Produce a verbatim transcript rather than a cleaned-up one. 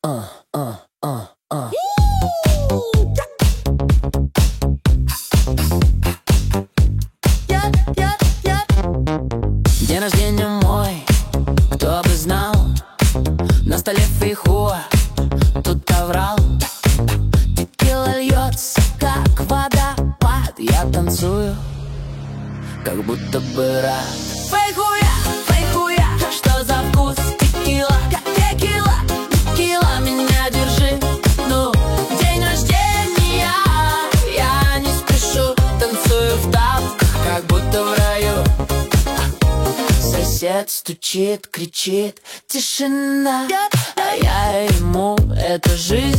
uh, uh, uh, uh. День рождения мой, кто бы знал, на столе фейхуа, тут оврал. Текила льется, как водопад. Я танцую, как будто бы рад. Фейхуя, фейхуя, что за вкус? Текила, текила, текила, меня держи. Ну, день рождения, я не спешу, танцую в тапках, как будто в раю. Сосед стучит, кричит, тишина, а я ему: это жизнь.